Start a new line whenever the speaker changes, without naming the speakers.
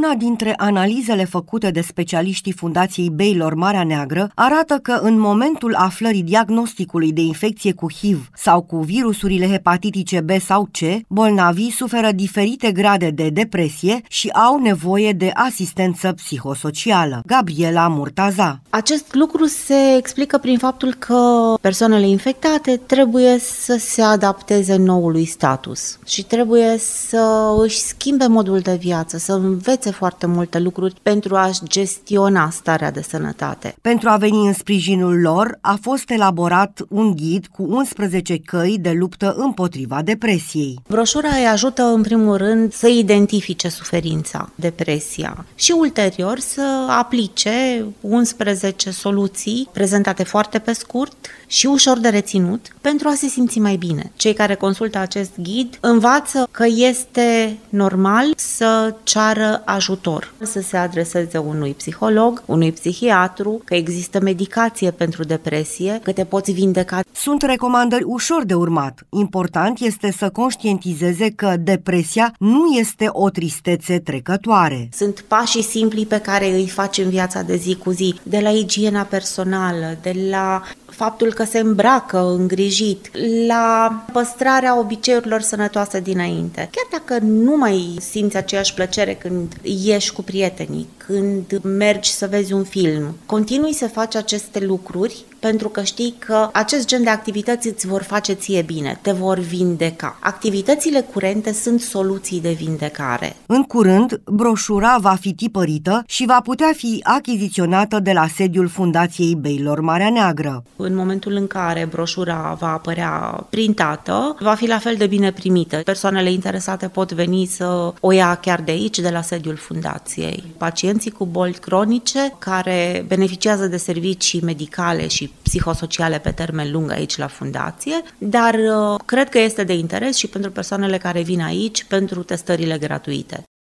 Una dintre analizele făcute de specialiștii Fundației Baylor Marea Neagră arată că în momentul aflării diagnosticului de infecție cu HIV sau cu virusurile hepatitice B sau C, bolnavii suferă diferite grade de depresie și au nevoie de asistență psihosocială. Gabriela Murtaza.
Acest lucru se explică prin faptul că persoanele infectate trebuie să se adapteze noului status și trebuie să își schimbe modul de viață, să învețe foarte multe lucruri pentru a-și gestiona starea de sănătate.
Pentru a veni în sprijinul lor, a fost elaborat un ghid cu 11 căi de luptă împotriva depresiei.
Broșura îi ajută în primul rând să identifice suferința, depresia și ulterior să aplice 11 soluții prezentate foarte pe scurt și ușor de reținut pentru a se simți mai bine. Cei care consultă acest ghid învață că este normal să ceară ajutor, să se adreseze unui psiholog, unui psihiatru, că există medicație pentru depresie, că te poți vindeca.
Sunt recomandări ușor de urmat. Important este să conștientizeze că depresia nu este o tristețe trecătoare.
Sunt pașii simpli pe care îi faci în viața de zi cu zi, de la igiena personală, de la faptul că se îmbracă îngrijit, la păstrarea obiceiurilor sănătoase dinainte. Chiar dacă nu mai simți aceeași plăcere când ieși cu prietenii, când mergi să vezi un film, continui să faci aceste lucruri pentru că știi că acest gen de activități îți vor face ție bine, te vor vindeca. Activitățile curente sunt soluții de vindecare.
În curând, broșura va fi tipărită și va putea fi achiziționată de la sediul Fundației Baylor Marea Neagră.
În momentul în care broșura va apărea printată, va fi la fel de bine primită. Persoanele interesate pot veni să o ia chiar de aici, de la sediul Fundației. Pacienții cu boli cronice care beneficiază de servicii medicale și psihosociale pe termen lung aici la Fundație, dar cred că este de interes și pentru persoanele care vin aici pentru testările gratuite.